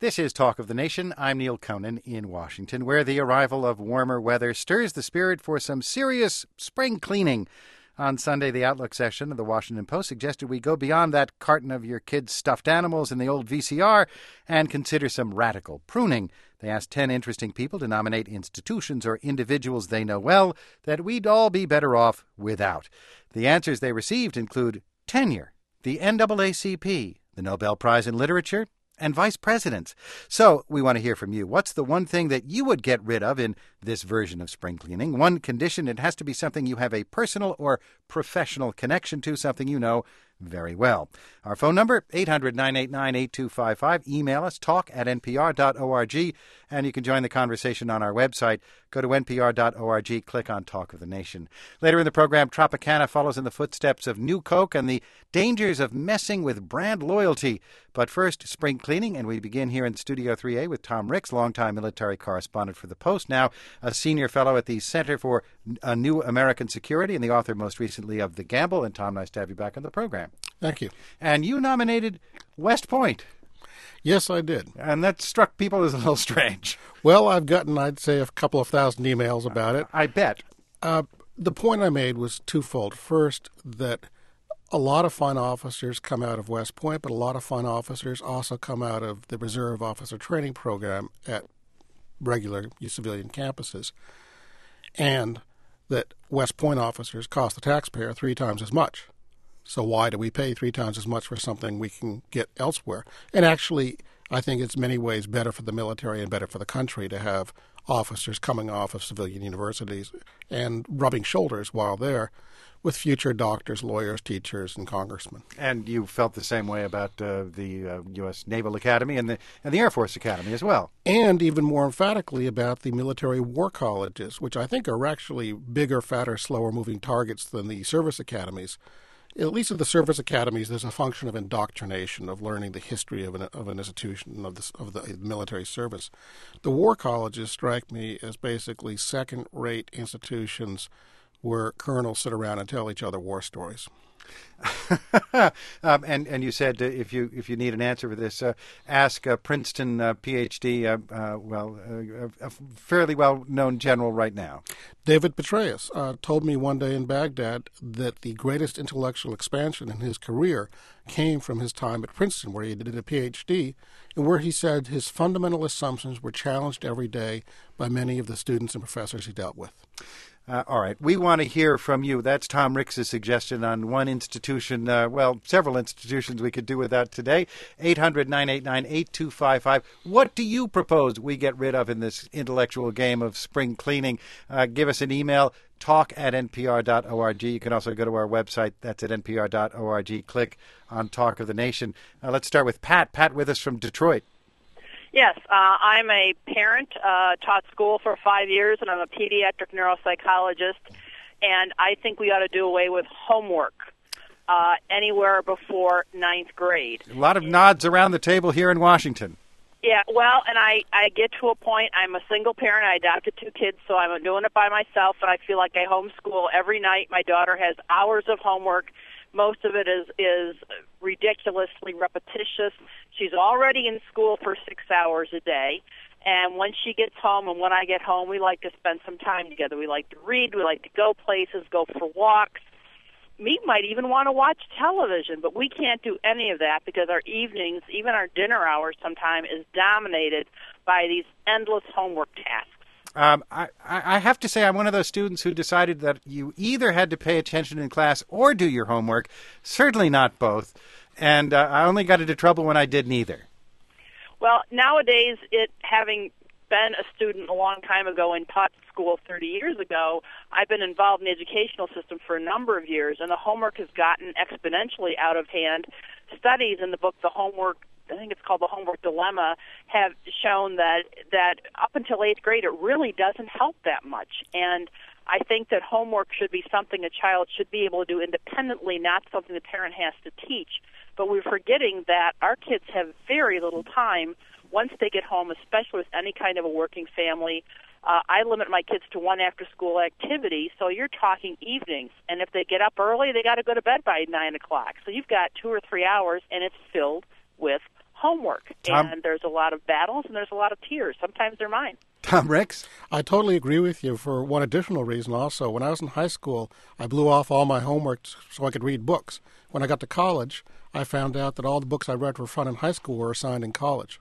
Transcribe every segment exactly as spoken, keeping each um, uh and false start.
This is Talk of the Nation. I'm Neil Conan in Washington, where the arrival of warmer weather stirs the spirit for some serious spring cleaning. On Sunday, the Outlook section of the Washington Post suggested we go beyond that carton of your kids' stuffed animals in the old V C R and consider some radical pruning. They asked ten interesting people to nominate institutions or individuals they know well that we'd all be better off without. The answers they received include tenure, the N double A C P, the Nobel Prize in Literature, and vice presidents. So we want to hear from you. What's the one thing that you would get rid of in this version of spring cleaning? One condition, it has to be something you have a personal or professional connection to, something you know very well. Our phone number, eight hundred, nine eight nine, eight two five five. Email us, talk at n p r dot org, and you can join the conversation on our website. Go to n p r dot org, click on Talk of the Nation. Later in the program, Tropicana follows in the footsteps of New Coke and the dangers of messing with brand loyalty. But first, spring cleaning, and we begin here in Studio three A with Tom Ricks, longtime military correspondent for The Post, now a senior fellow at the Center for a New American Security and the author most recently of The Gamble. And Tom, nice to have you back on the program. Thank you. And you nominated West Point. Yes, I did. And that struck people as a little strange. Well, I've gotten, I'd say, a couple of thousand emails about it. I bet. Uh, the point I made was twofold. First, that a lot of fine officers come out of West Point, but a lot of fine officers also come out of the Reserve Officer Training Program at regular civilian campuses. And that West Point officers cost the taxpayer three times as much. So why do we pay three times as much for something we can get elsewhere? And actually, I think it's many ways better for the military and better for the country to have officers coming off of civilian universities and rubbing shoulders while there with future doctors, lawyers, teachers, and congressmen. And you felt the same way about uh, the uh, U S Naval Academy and the and the Air Force Academy as well. And even more emphatically about the military war colleges, which I think are actually bigger, fatter, slower-moving targets than the service academies. At least at the service academies, there's a function of indoctrination, of learning the history of an, of an institution, of, this, of the military service. The war colleges strike me as basically second-rate institutions where colonels sit around and tell each other war stories. um, and and you said uh, if you if you need an answer for this, uh, ask a Princeton uh, P H D, uh, uh, well, uh, a fairly well-known general right now. David Petraeus uh, told me one day in Baghdad that the greatest intellectual expansion in his career came from his time at Princeton, where he did a P H D, and where he said his fundamental assumptions were challenged every day by many of the students and professors he dealt with. Uh, all right. We want to hear from you. That's Tom Ricks' suggestion on one institution, uh, well, several institutions we could do with that today. eight hundred, nine eight nine, eight two five five. What do you propose we get rid of in this intellectual game of spring cleaning? Uh, give us an email, talk at n p r dot org. You can also go to our website. That's at n p r dot org. Click on Talk of the Nation. Uh, let's start with Pat. Pat with us from Detroit. Yes, uh, I'm a parent, uh, taught school for five years, and I'm a pediatric neuropsychologist, and I think we ought to do away with homework uh, anywhere before ninth grade. A lot of nods around the table here in Washington. Yeah, well, and I, I get to a point, I'm a single parent, I adopted two kids, so I'm doing it by myself, and I feel like I homeschool every night. My daughter has hours of homework. Most of it is, is ridiculously repetitious. She's already in school for six hours a day. And when she gets home and when I get home, we like to spend some time together. We like to read. We like to go places, go for walks. We might even want to watch television, but we can't do any of that because our evenings, even our dinner hours sometimes, is dominated by these endless homework tasks. Um, I, I have to say I'm one of those students who decided that you either had to pay attention in class or do your homework, certainly not both. And uh, I only got into trouble when I did neither. Well, nowadays, it having been a student a long time ago and taught school thirty years ago, I've been involved in the educational system for a number of years, and the homework has gotten exponentially out of hand. Studies in the book, The Homework I think it's called The Homework Dilemma, have shown that that up until eighth grade, it really doesn't help that much. And I think that homework should be something a child should be able to do independently, not something the parent has to teach. But we're forgetting that our kids have very little time once they get home, especially with any kind of a working family. Uh, I limit my kids to one after-school activity, so you're talking evenings. And if they get up early, they got to go to bed by nine o'clock. So you've got two or three hours, and it's filled with homework. Tom? And there's a lot of battles and there's a lot of tears. Sometimes they're mine. Tom Ricks? I totally agree with you for one additional reason also. When I was in high school, I blew off all my homework so I could read books. When I got to college, I found out that all the books I read for fun in high school were assigned in college.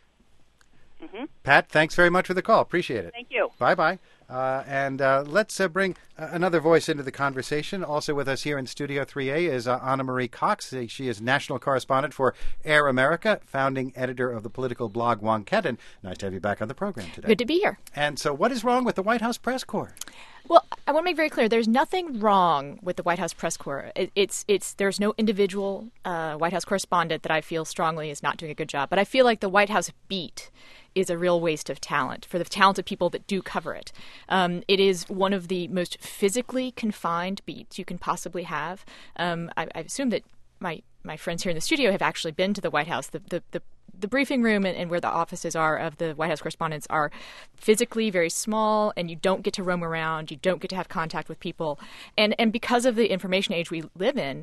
Mm-hmm. Pat, thanks very much for the call. Appreciate it. Thank you. Bye-bye. Uh, and uh, let's uh, bring uh, another voice into the conversation. Also with us here in Studio three A is uh, Anna Marie Cox. She is national correspondent for Air America, founding editor of the political blog Wonkhead. Nice to have you back on the program today. Good to be here. And so what is wrong with the White House press corps? Well, I want to make very clear, there's nothing wrong with the White House press corps. It, it's, it's, there's no individual uh, White House correspondent that I feel strongly is not doing a good job. But I feel like the White House beat is a real waste of talent for the talented people that do cover it. Um, it is one of the most physically confined beats you can possibly have. Um, I, I assume that my, my friends here in the studio have actually been to the White House. The, the, the The briefing room and, and where the offices are of the White House correspondents are physically very small, and you don't get to roam around. You don't get to have contact with people. And and because of the information age we live in,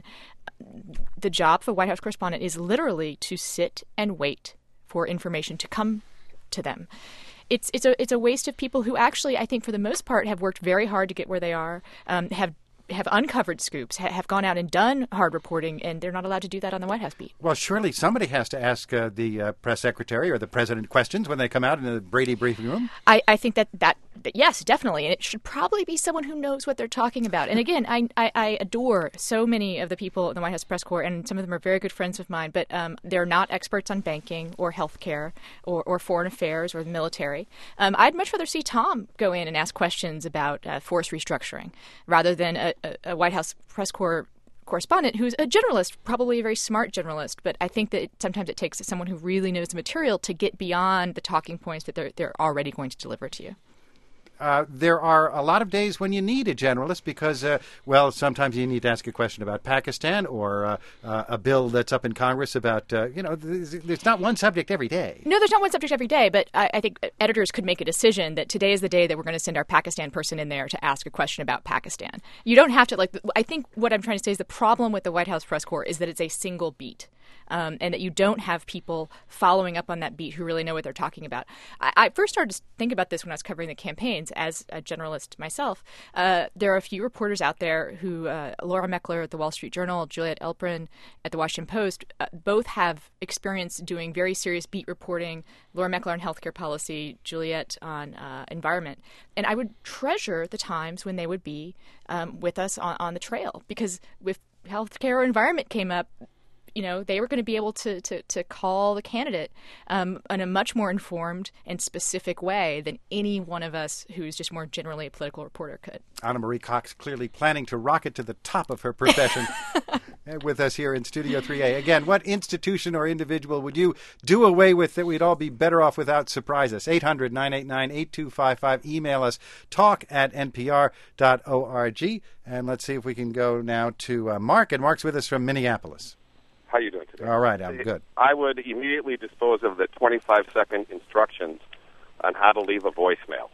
the job for a White House correspondent is literally to sit and wait for information to come to them. It's it's a it's a waste of people who actually, I think, for the most part, have worked very hard to get where they are, um, have have uncovered scoops, ha- have gone out and done hard reporting, and they're not allowed to do that on the White House beat. Well, surely somebody has to ask uh, the uh, press secretary or the president questions when they come out in the Brady briefing room. I, I think that, that, that, yes, definitely. And it should probably be someone who knows what they're talking about. And again, I, I, I adore so many of the people in the White House press corps, and some of them are very good friends of mine, but um, they're not experts on banking or healthcare or, or foreign affairs or the military. Um, I'd much rather see Tom go in and ask questions about uh, force restructuring rather than a, a, a White House press corps correspondent who's a generalist, probably a very smart generalist, but I think that it, sometimes it takes someone who really knows the material to get beyond the talking points that they're they're already going to deliver to you. Uh, there are a lot of days when you need a generalist because, uh, well, sometimes you need to ask a question about Pakistan or uh, uh, a bill that's up in Congress about, uh, you know, there's, there's not one subject every day. No, there's not one subject every day, but I, I think editors could make a decision that today is the day that we're going to send our Pakistan person in there to ask a question about Pakistan. You don't have to, like, I think what I'm trying to say is the problem with the White House press corps is that it's a single beat. Um, and that you don't have people following up on that beat who really know what they're talking about. I, I first started to think about this when I was covering the campaigns as a generalist myself. Uh, there are a few reporters out there who, uh, Laura Meckler at the Wall Street Journal, Juliette Elprin at the Washington Post, uh, both have experience doing very serious beat reporting. Laura Meckler on healthcare policy, Juliette on uh, environment. And I would treasure the times when they would be um, with us on, on the trail, because if healthcare or environment came up, you know, they were going to be able to, to, to call the candidate um, in a much more informed and specific way than any one of us who's just more generally a political reporter could. Anna Marie Cox clearly planning to rocket to the top of her profession with us here in Studio three A. Again, what institution or individual would you do away with that we'd all be better off without? Surprise us. eight hundred, nine eight nine, eight two five five. Email us, talk at n p r dot org. And let's see if we can go now to uh, Mark. And Mark's with us from Minneapolis. How are you doing today? All right, I'm good. I would immediately dispose of the twenty-five second instructions on how to leave a voicemail.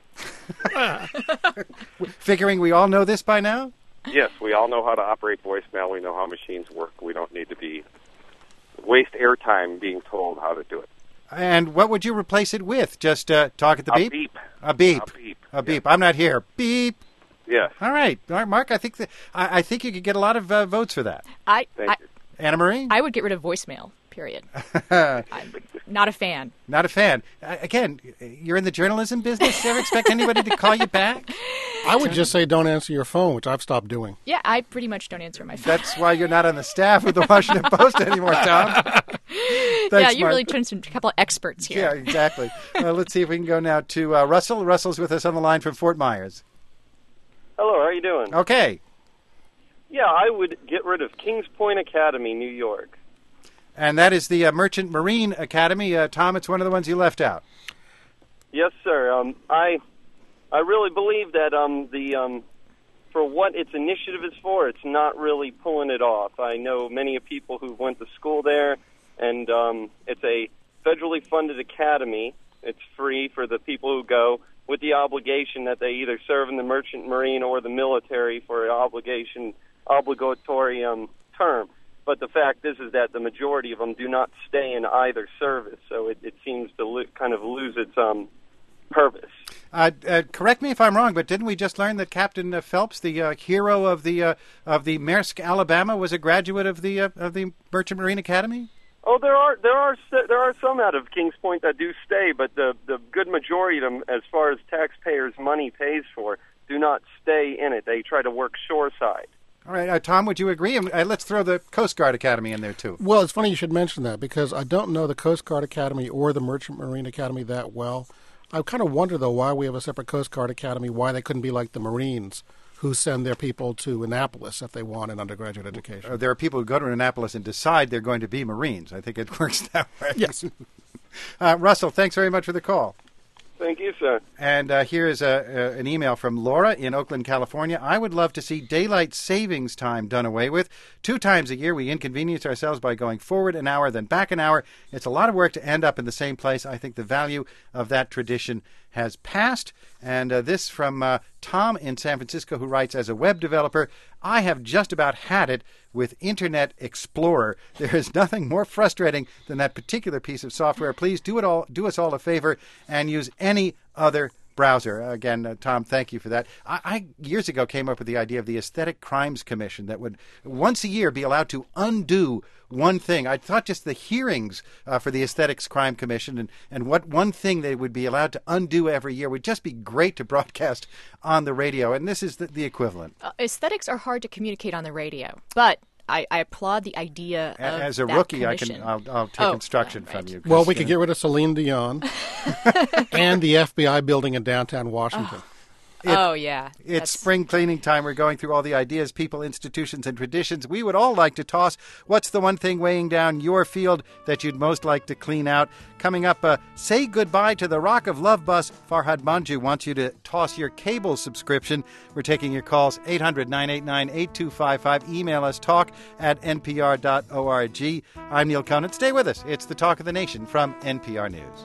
Figuring we all know this by now? Yes, we all know how to operate voicemail. We know how machines work. We don't need to be waste airtime being told how to do it. And what would you replace it with? Just uh, talk at the a beep? beep? A beep. A beep. A beep. Yeah. I'm not here. Beep. Yes. All right. All right, Mark, I think that, I, I think you could get a lot of uh, votes for that. I, Thank I, you. Anna Marie? I would get rid of voicemail, period. I'm not a fan. Not a fan. Uh, again, you're in the journalism business. You ever expect anybody to call you back? I would just say don't answer your phone, which I've stopped doing. Yeah, I pretty much don't answer my phone. That's why you're not on the staff of the Washington Post anymore, Tom. Thanks, yeah, you Mark. really turned into a couple of experts here. Yeah, exactly. uh, let's see if we can go now to uh, Russell. Russell's with us on the line from Fort Myers. Hello, how are you doing? Okay. Yeah, I would get rid of Kings Point Academy, New York. And that is the uh, Merchant Marine Academy. Uh, Tom, it's one of the ones you left out. Yes, sir. Um, I I really believe that um, the um, for what its initiative is for, it's not really pulling it off. I know many of people who went to school there, and um, it's a federally funded academy. It's free for the people who go, with the obligation that they either serve in the Merchant Marine or the military for an obligation obligatory um, term. but the fact is is that the majority of them do not stay in either service, so it, it seems to lo- kind of lose its um, purpose. Uh, uh, correct me if I'm wrong, but didn't we just learn that Captain uh, Phelps, the uh, hero of the uh, of the Maersk, Alabama, was a graduate of the uh, of the Merchant Marine Academy? Oh, there are there are there are some out of Kings Point that do stay, but the the good majority of them, as far as taxpayers' money pays for, do not stay in it. They try to work shoreside. All right, uh, Tom, would you agree? Uh, let's throw the Coast Guard Academy in there, too. Well, it's funny you should mention that because I don't know the Coast Guard Academy or the Merchant Marine Academy that well. I kind of wonder, though, why we have a separate Coast Guard Academy, why they couldn't be like the Marines, who send their people to Annapolis if they want an undergraduate education. Uh, there are people who go to Annapolis and decide they're going to be Marines. I think it works that way. Yes. uh, Russell, thanks very much for the call. Thank you, sir. And uh, here is a, uh, an email from Laura in Oakland, California. I would love to see daylight savings time done away with. Two times a year, we inconvenience ourselves by going forward an hour, then back an hour. It's a lot of work to end up in the same place. I think the value of that tradition has passed. And uh, this from uh, Tom in San Francisco, who writes, as a web developer, I have just about had it with Internet Explorer. There is nothing more frustrating than that particular piece of software. Please do it all, do us all a favor and use any other browser. Again, uh, Tom, thank you for that. I, I years ago came up with the idea of the Aesthetic Crimes Commission that would once a year be allowed to undo one thing. I thought just the hearings uh, for the Aesthetics Crime Commission and, and what one thing they would be allowed to undo every year would just be great to broadcast on the radio. And this is the, the equivalent. Uh, aesthetics are hard to communicate on the radio, but I, I applaud the idea of As a that rookie, commission. I can I'll, I'll take oh, instruction yeah, right. from you. Well, we could get rid of Celine Dion and the F B I building in downtown Washington. Oh. It, oh, yeah. It's That's... spring cleaning time. We're going through all the ideas, people, institutions, and traditions we would all like to toss. What's the one thing weighing down your field that you'd most like to clean out? Coming up, uh, say goodbye to the Rock of Love bus. Farhad Manjoo wants you to toss your cable subscription. We're taking your calls, eight hundred, nine eight nine, eight two five five. Email us, talk at n p r dot org. I'm Neil Conan. Stay with us. It's the Talk of the Nation from N P R News.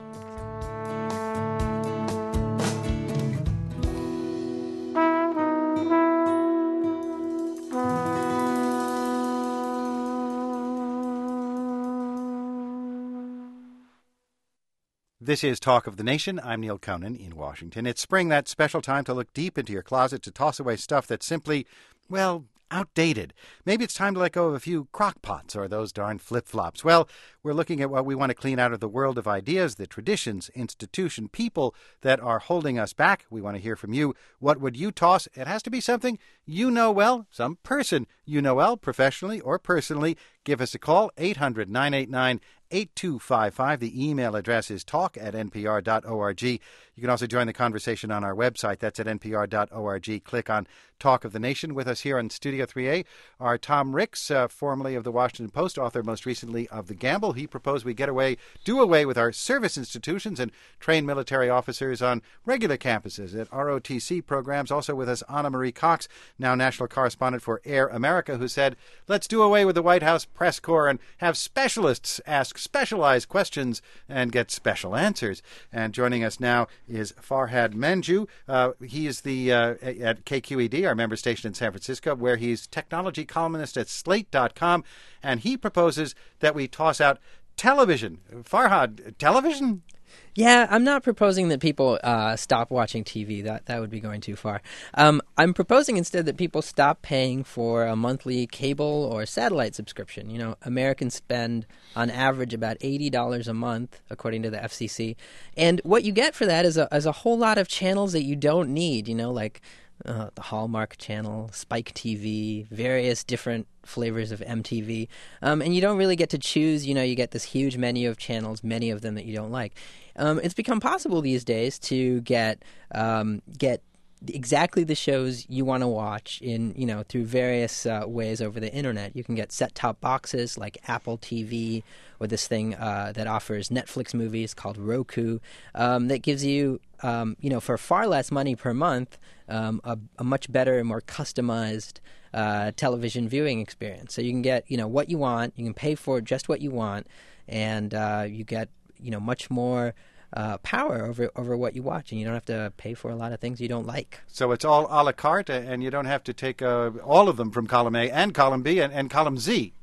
This is Talk of the Nation. I'm Neil Conan in Washington. It's spring, that special time to look deep into your closet to toss away stuff that's simply, well, outdated. Maybe it's time to let go of a few crock pots or those darn flip-flops. Well, we're looking at what we want to clean out of the world of ideas, the traditions, institution, people that are holding us back. We want to hear from you. What would you toss? It has to be something you know well, some person you know well, professionally or personally. Give us a call, eight hundred, nine eight nine, eight two five five. The email address is talk at n p r dot org. You can also join the conversation on our website. That's at n p r dot org. Click on Talk of the Nation. With us here on Studio three A are Tom Ricks, uh, formerly of the Washington Post, author most recently of The Gamble. He proposed we get away, do away with our service institutions and train military officers on regular campuses at R O T C programs. Also with us, Anna Marie Cox, now national correspondent for Air America, who said, let's do away with the White House press corps and have specialists ask specialized questions and get special answers. And joining us now is Farhad Manjoo. Uh, he is the uh, at K Q E D, our member station in San Francisco, where he's technology columnist at slate dot com, and he proposes that we toss out television. Farhad, television? Yeah, I'm not proposing that people uh, stop watching T V. That that would be going too far. Um, I'm proposing instead that people stop paying for a monthly cable or satellite subscription. You know, Americans spend on average about eighty dollars a month, according to the F C C. And what you get for that is a, is a whole lot of channels that you don't need, you know, like uh, the Hallmark Channel, Spike T V, various different flavors of M T V. Um, and you don't really get to choose. You know, you get this huge menu of channels, many of them that you don't like. Um, it's become possible these days to get um, get exactly the shows you want to watch in, you know, through various uh, ways over the internet. You can get set-top boxes like Apple T V or this thing uh, that offers Netflix movies called Roku um, that gives you, um, you know, for far less money per month, um, a, a much better and more customized uh, television viewing experience. So you can get, you know, what you want. You can pay for just what you want, and uh, you get, you know, much more uh, power over over what you watch, and you don't have to pay for a lot of things you don't like. So it's all a la carte, and you don't have to take uh, all of them from column A and column B and, and column Z.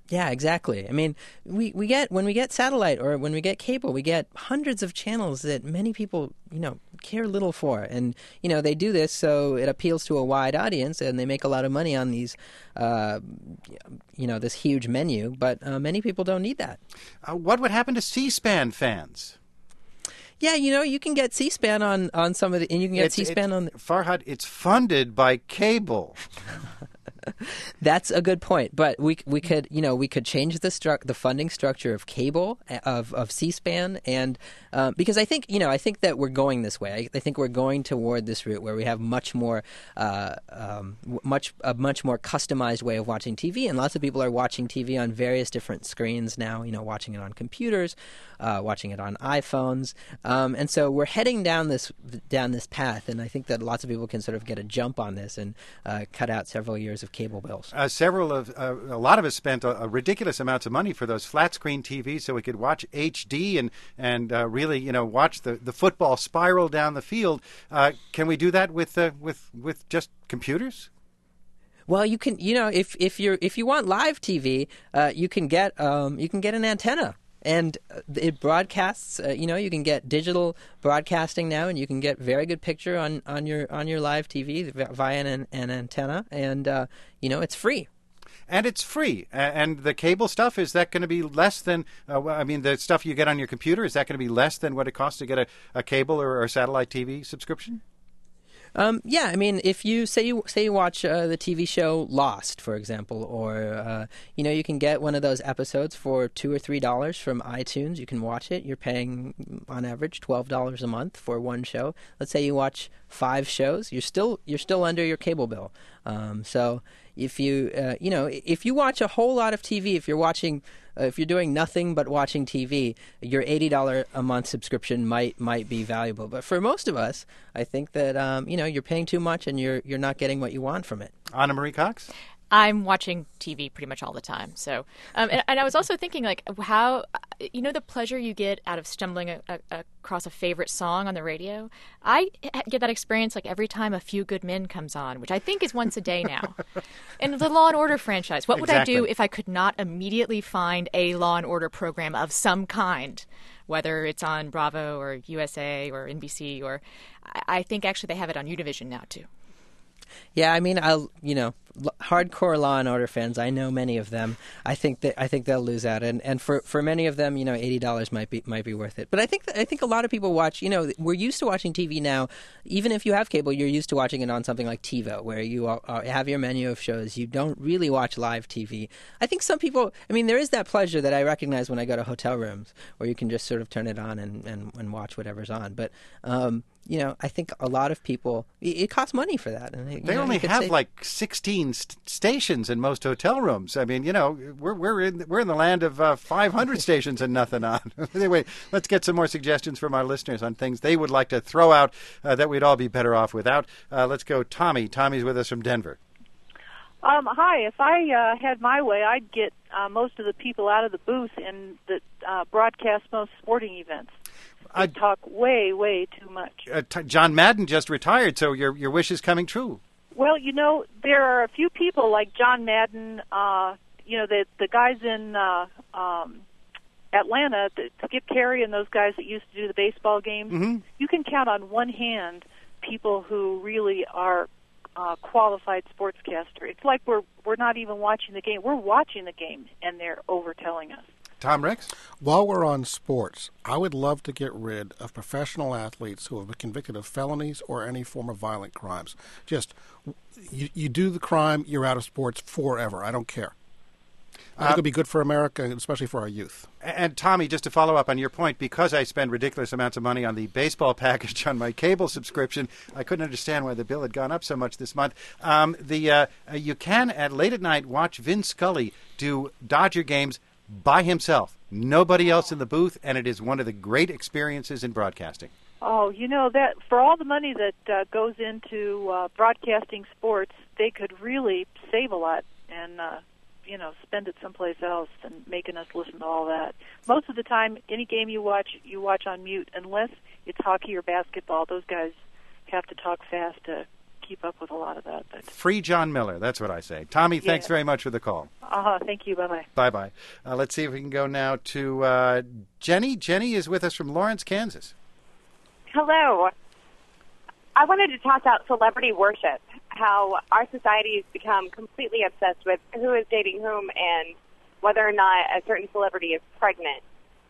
Yeah, exactly. I mean, we, we get when we get satellite or when we get cable, we get hundreds of channels that many people, you know, care little for. And, you know, they do this so it appeals to a wide audience and they make a lot of money on these, uh, you know, this huge menu. But uh, many people don't need that. Uh, what would happen to C-SPAN fans? Yeah, you know, you can get C-SPAN on, on some of the, and you can get It's- C-SPAN it's- on. The, Farhad, it's funded by cable. That's a good point, but we we could you know we could change the stru- the funding structure of cable of of C-SPAN, and um, because I think you know I think that we're going this way. I, I think we're going toward this route where we have much more uh, um, much a much more customized way of watching T V, and lots of people are watching T V on various different screens now. You know, watching it on computers, uh, watching it on iPhones, um, and so we're heading down this down this path, and I think that lots of people can sort of get a jump on this and uh, cut out several years of cable bills. Uh, several of, uh, a lot of us spent a, a ridiculous amounts of money for those flat screen T Vs so we could watch H D and and uh, really, you know, watch the, the football spiral down the field. Uh, can we do that with uh, with with just computers? Well, you can, you know, if if you're if you want live T V, uh, you can get um, you can get an antenna. And it broadcasts. Uh, you know, you can get digital broadcasting now, and you can get very good picture on, on your on your live T V via an, an antenna, and uh, you know, it's free. And it's free. A- And the cable stuff, is that going to be less than? Uh, well, I mean, the stuff you get on your computer, is that going to be less than what it costs to get a, a cable or, or satellite T V subscription? Um, yeah, I mean, if you say you say you watch uh, the T V show Lost, for example, or uh, you know, you can get one of those episodes for two or three dollars from iTunes. You can watch it. You're paying on average twelve dollars a month for one show. Let's say you watch five shows. You're still you're still under your cable bill. Um, so if you uh, you know if you watch a whole lot of T V, if you're watching. Uh, if you're doing nothing but watching T V, your eighty dollars a month subscription might might be valuable. But for most of us, I think that um, you know you're paying too much and you're you're not getting what you want from it. Anna Marie Cox? I'm watching T V pretty much all the time. So, um, and, and I was also thinking, like, how, you know, the pleasure you get out of stumbling a, a, across a favorite song on the radio. I get that experience like every time A Few Good Men comes on, which I think is once a day now. And the Law and Order franchise. What would Exactly. I do if I could not immediately find a Law and Order program of some kind? Whether it's on Bravo or U S A or N B C, or I, I think actually they have it on Univision now too. Yeah, I mean, I'll you know, l- hardcore Law and Order fans. I know many of them. I think that I think they'll lose out, and, and for, for many of them, you know, eighty dollars might be might be worth it. But I think that, I think a lot of people watch. You know, we're used to watching T V now. Even if you have cable, you're used to watching it on something like TiVo, where you are, are, have your menu of shows. You don't really watch live T V. I think some people. I mean, there is that pleasure that I recognize when I go to hotel rooms, where you can just sort of turn it on and, and, and watch whatever's on. But um, you know, I think a lot of people. It, it costs money for that. And, you They know, only you could have say- like sixteen st- stations in most hotel rooms. I mean, you know, we're we're in we're in the land of uh, five hundred stations and nothing on. Anyway, let's get some more suggestions from our listeners on things they would like to throw out uh, that we'd all be better off without. Uh, let's go, Tommy. Tommy's with us from Denver. Um, hi. If I uh, had my way, I'd get uh, most of the people out of the booth and that uh, broadcast most sporting events. They I- talk way, way too much. Uh, t- John Madden just retired, so your your wish is coming true. Well, you know, there are a few people like John Madden, uh, you know, the the guys in uh, um, Atlanta, the, Skip Carey and those guys that used to do the baseball games. Mm-hmm. You can count on one hand people who really are uh, qualified sportscaster. It's like we're we're not even watching the game. We're watching the game, and they're overtelling us. Tom Ricks? While we're on sports, I would love to get rid of professional athletes who have been convicted of felonies or any form of violent crimes. Just, you, you do the crime, you're out of sports forever. I don't care. I think Uh, it would be good for America, especially for our youth. And Tommy, just to follow up on your point, because I spend ridiculous amounts of money on the baseball package on my cable subscription, I couldn't understand why the bill had gone up so much this month. Um, the uh, you can, at late at night, watch Vin Scully do Dodger games by himself. Nobody else in the booth, and it is one of the great experiences in broadcasting. Oh, you know, that for all the money that uh, goes into uh, broadcasting sports, they could really save a lot and, uh, you know, spend it someplace else and making us listen to all that. Most of the time, any game you watch, you watch on mute, unless it's hockey or basketball. Those guys have to talk fast to keep up with a lot of that. But Free John Miller. That's what I say. Tommy, thanks Yeah. very much for the call. uh, thank you. Bye bye. Bye-bye. Uh, let's see if we can go now to uh, Jenny. Jenny is with us from Lawrence, Kansas. Hello. I wanted to toss out celebrity worship, how our society has become completely obsessed with who is dating whom and whether or not a certain celebrity is pregnant.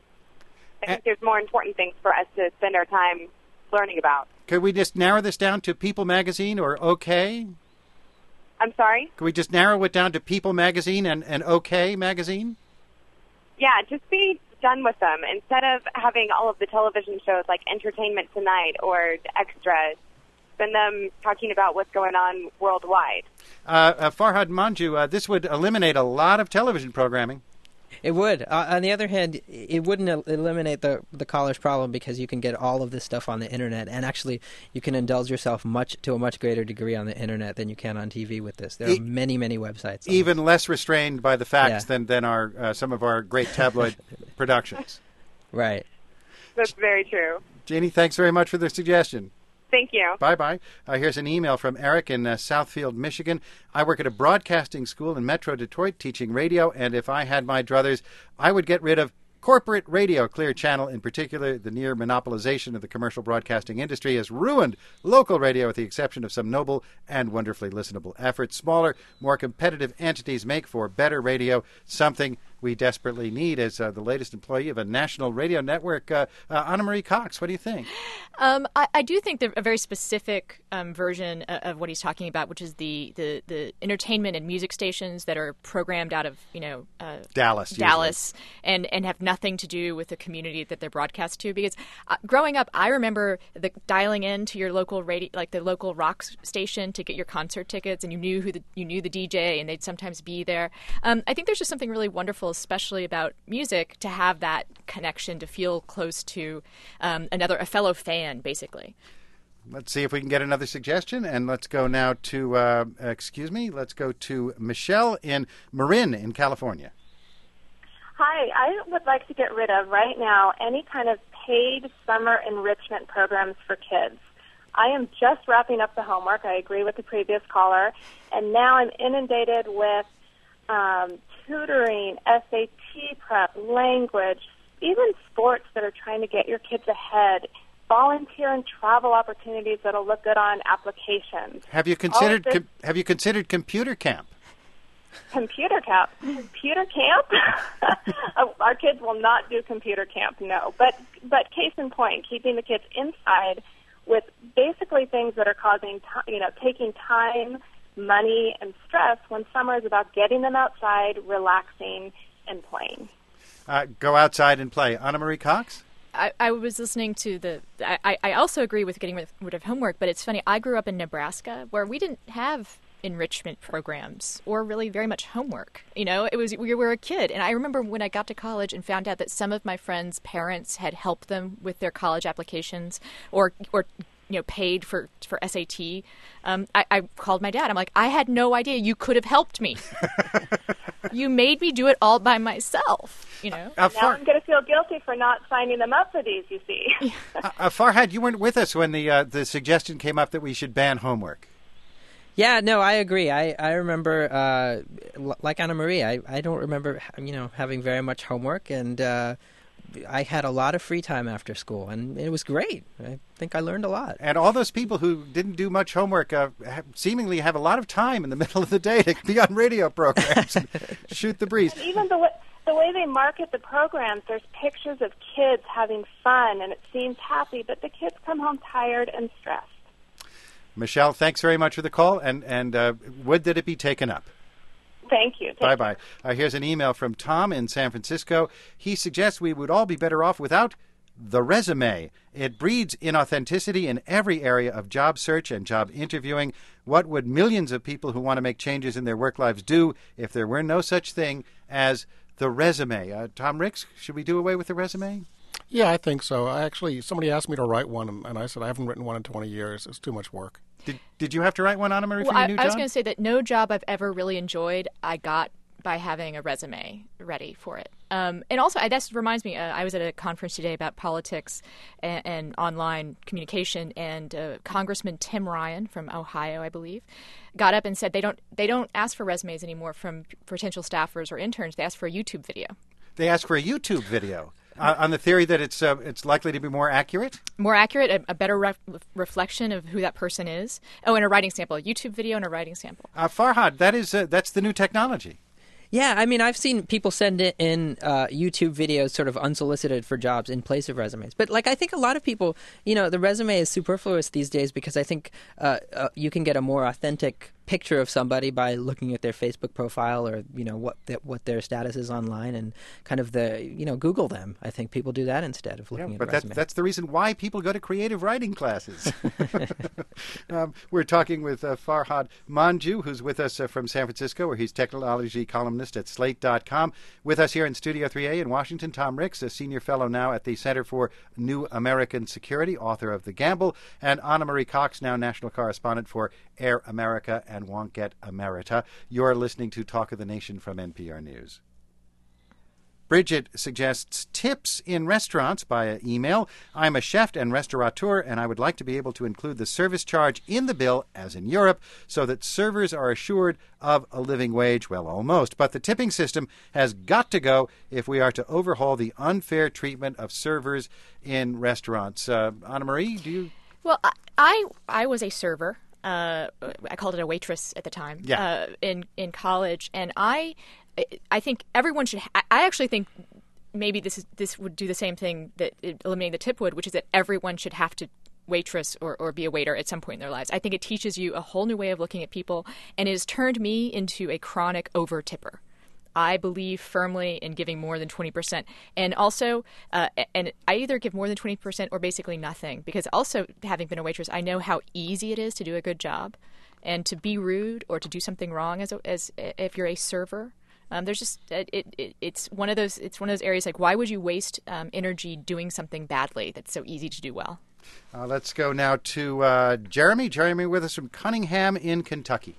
I think there's more important things for us to spend our time learning about. Could we just narrow this down to People Magazine or OK? I'm sorry? Could we just narrow it down to People Magazine and, and OK Magazine? Yeah, just be done with them. Instead of having all of the television shows like Entertainment Tonight or Extra, spend them talking about what's going on worldwide. Uh, uh, Farhad Manju, uh, this would eliminate a lot of television programming. It would. Uh, on the other hand, it wouldn't el- eliminate the the college problem because you can get all of this stuff on the internet, and actually, you can indulge yourself much to a much greater degree on the internet than you can on T V with this. There are e- many, many websites. Even less restrained by the facts Yeah. than than our uh, some of our great tabloid productions. Right. That's very true. Jeannie, thanks very much for the suggestion. Thank you. Bye-bye. Uh, here's an email from Eric in uh, Southfield, Michigan. I work at a broadcasting school in Metro Detroit teaching radio, and if I had my druthers, I would get rid of corporate radio. Clear Channel, in particular, the near monopolization of the commercial broadcasting industry has ruined local radio with the exception of some noble and wonderfully listenable efforts. Smaller, more competitive entities make for better radio, something we desperately need as uh, the latest employee of a national radio network. Uh, uh, Anna Marie Cox, what do you think? Um, I, I do think that a very specific um, version of, of what he's talking about, which is the, the, the entertainment and music stations that are programmed out of, you know, uh, Dallas, Dallas, and, and have nothing to do with the community that they're broadcast to. Because uh, growing up, I remember the dialing in to your local radio, like the local rock station, to get your concert tickets, and you knew who the you knew the D J, and they'd sometimes be there. Um, I think there's just something really wonderful, especially about music, to have that connection, to feel close to um, another, a fellow fan, basically. Let's see if we can get another suggestion, and let's go now to, uh, excuse me, let's go to Michelle in Marin in California. Hi, I would like to get rid of right now any kind of paid summer enrichment programs for kids. I am just wrapping up the homework. I agree with the previous caller, and now I'm inundated with um, tutoring, S A T prep, language, even sports that are trying to get your kids ahead, volunteer and travel opportunities that'll look good on applications. Have you considered com- Have you considered computer camp? Computer camp? Computer camp? Our kids will not do computer camp, no. But but case in point, keeping the kids inside with basically things that are causing, t- you know, taking time, money, and stress when summer is about getting them outside, relaxing, and playing. Uh, go outside and play. Anna Marie Cox? I, I was listening to the. I, I also agree with getting rid of homework, but it's funny. I grew up in Nebraska where we didn't have enrichment programs or really very much homework. You know, it was we were a kid, and I remember when I got to college and found out that some of my friends' parents had helped them with their college applications or or you know paid for for S A T. Um, I, I called my dad. I'm like, I had no idea you could have helped me. You made me do it all by myself. You know. Uh, now I'm going to feel guilty for not signing them up for these. You see. uh, uh, Farhad, you weren't with us when the uh, the suggestion came up that we should ban homework. Yeah, no, I agree. I, I remember, uh, l- like Anna Marie, I, I don't remember, you know, having very much homework, and uh, I had a lot of free time after school, and it was great. I think I learned a lot. And all those people who didn't do much homework uh, have, seemingly have a lot of time in the middle of the day to be on radio programs and shoot the breeze. And even the way, the way they market the programs, there's pictures of kids having fun, and it seems happy, but the kids come home tired and stressed. Michelle, thanks very much for the call, and, and uh, would that it be taken up. Thank you. Take Bye-bye. Uh, here's an email from Tom in San Francisco. He suggests we would all be better off without the resume. It breeds inauthenticity in every area of job search and job interviewing. What would millions of people who want to make changes in their work lives do if there were no such thing as the resume? Uh, Tom Ricks, should we do away with the resume? Yeah, I think so. I actually, somebody asked me to write one, and, and I said I haven't written one in twenty years. It's too much work. Did Did you have to write one, Anna Marie, well, for your I, new I job? was going to say that no job I've ever really enjoyed, I got by having a resume ready for it. Um, and also, I, this reminds me, uh, I was at a conference today about politics and, and online communication, and uh, Congressman Tim Ryan from Ohio, I believe, got up and said they don't they don't ask for resumes anymore from potential staffers or interns. They ask for a YouTube video. They ask for a YouTube video. Uh, on the theory that it's uh, it's likely to be more accurate? More accurate, a, a better re- reflection of who that person is. Oh, and a writing sample, a YouTube video and a writing sample. Uh, Farhad, that is uh, that's the new technology. Yeah, I mean, I've seen people send in uh, YouTube videos sort of unsolicited for jobs in place of resumes. But, like, I think a lot of people, you know, the resume is superfluous these days because I think uh, uh, you can get a more authentic picture of somebody by looking at their Facebook profile or, you know, what the, what their status is online and kind of the, you know, Google them. I think people do that instead of looking yeah, at but a resume. But that's the reason why people go to creative writing classes. um, we're talking with uh, Farhad Manjoo, who's with us uh, from San Francisco, where he's technology columnist at slate dot com. With us here in Studio three A in Washington, Tom Ricks, a senior fellow now at the Center for New American Security, author of The Gamble, and Anna Marie Cox, now national correspondent for Air America and Won't Get Emerita. You're listening to Talk of the Nation from N P R News. Bridget suggests tips in restaurants via email. I'm a chef and restaurateur, and I would like to be able to include the service charge in the bill, as in Europe, so that servers are assured of a living wage. Well, almost. But the tipping system has got to go if we are to overhaul the unfair treatment of servers in restaurants. Uh, Anna Marie, do you... Well, I I was a server. Uh, I called it a waitress at the time. Yeah. Uh, in in college, and I I think everyone should. Ha- I actually think maybe this is this would do the same thing that eliminating the tip would, which is that everyone should have to waitress or, or be a waiter at some point in their lives. I think it teaches you a whole new way of looking at people, and it has turned me into a chronic over tipper. I believe firmly in giving more than twenty percent. And also, uh, and I either give more than twenty percent or basically nothing, because also, having been a waitress, I know how easy it is to do a good job and to be rude or to do something wrong as a, as if you're a server. Um, there's just it, it. It's one of those. It's one of those areas like, why would you waste um, energy doing something badly that's so easy to do well? Uh, let's go now to uh, Jeremy. Jeremy with us from Cunningham in Kentucky.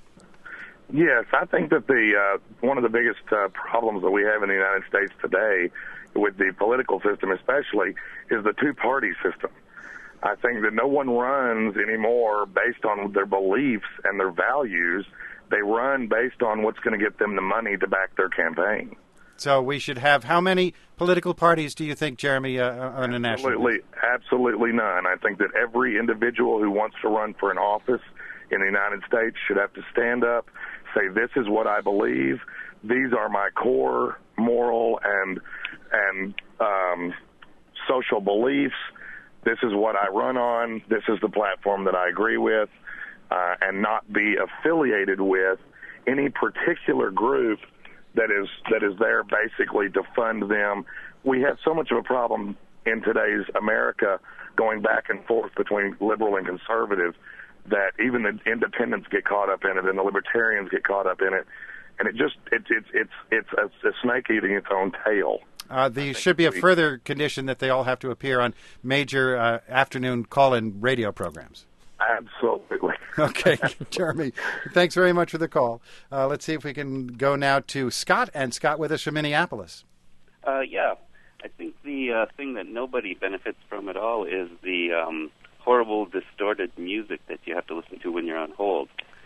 Yes, I think that the uh, one of the biggest uh, problems that we have in the United States today, with the political system especially, is the two-party system. I think that no one runs anymore based on their beliefs and their values. They run based on what's going to get them the money to back their campaign. So we should have how many political parties do you think, Jeremy, uh, on a national? Absolutely, absolutely none. I think that every individual who wants to run for an office in the United States should have to stand up, say, this is what I believe. These are my core moral and and um, social beliefs. This is what I run on. This is the platform that I agree with. Uh, and not be affiliated with any particular group that is that is there basically to fund them. We have so much of a problem in today's America going back and forth between liberal and conservative that even the independents get caught up in it and the libertarians get caught up in it, and it just it, it, it's it's it's a snake eating its own tail. Uh, there should be a further condition that they all have to appear on major uh, afternoon call-in radio programs. Absolutely. Okay, Jeremy, thanks very much for the call. Uh, let's see if we can go now to Scott, and Scott with us from Minneapolis. Uh, yeah, I think the uh, thing that nobody benefits from at all is the um, horrible, distorted music that you have to listen to when you're on hold.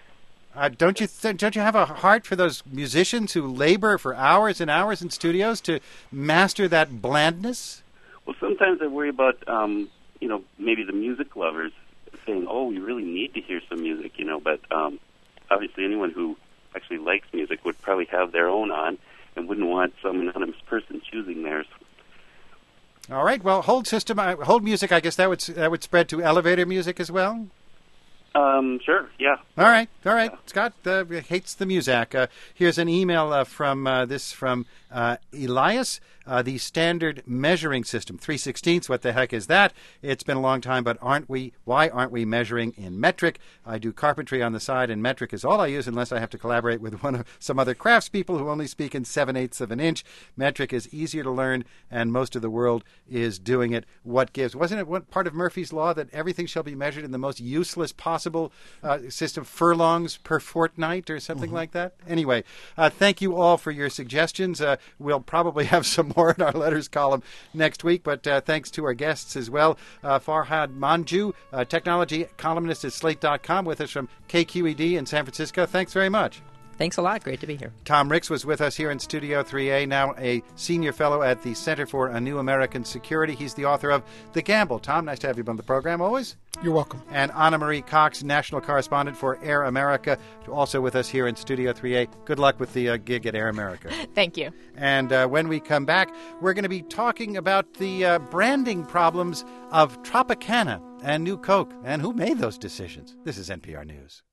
Uh, don't you th- don't you have a heart for those musicians who labor for hours and hours in studios to master that blandness? Well, sometimes I worry about, um, you know, maybe the music lovers saying, oh, we really need to hear some music, you know, but um, obviously anyone who actually likes music would probably have their own on and wouldn't want some anonymous person choosing theirs. All right, well, hold system, uh, hold music, I guess that would that would spread to elevator music as well? Um, sure, yeah. All right, all right. Yeah. Scott uh, hates the music. Uh, here's an email uh, from uh, this from uh, Elias. Uh, the standard measuring system, three sixteenths, what the heck is that? It's been a long time, but aren't we? Why aren't we measuring in metric? I do carpentry on the side, and metric is all I use unless I have to collaborate with one of some other craftspeople who only speak in seven-eighths of an inch. Metric is easier to learn, and most of the world is doing it. What gives? Wasn't it one part of Murphy's Law that everything shall be measured in the most useless possible uh, system, furlongs per fortnight or something mm-hmm. like that? Anyway, uh, thank you all for your suggestions. Uh, we'll probably have some more in our letters column next week. But uh, thanks to our guests as well. Uh, Farhad Manjoo, uh, technology columnist at Slate dot com, with us from K Q E D in San Francisco. Thanks very much. Thanks a lot. Great to be here. Tom Ricks was with us here in Studio three A, now a senior fellow at the Center for a New American Security. He's the author of The Gamble. Tom, nice to have you on the program, always. You're welcome. And Anna Marie Cox, national correspondent for Air America, also with us here in Studio three A. Good luck with the uh, gig at Air America. Thank you. And uh, when we come back, we're going to be talking about the uh, branding problems of Tropicana and New Coke, and who made those decisions. This is N P R News.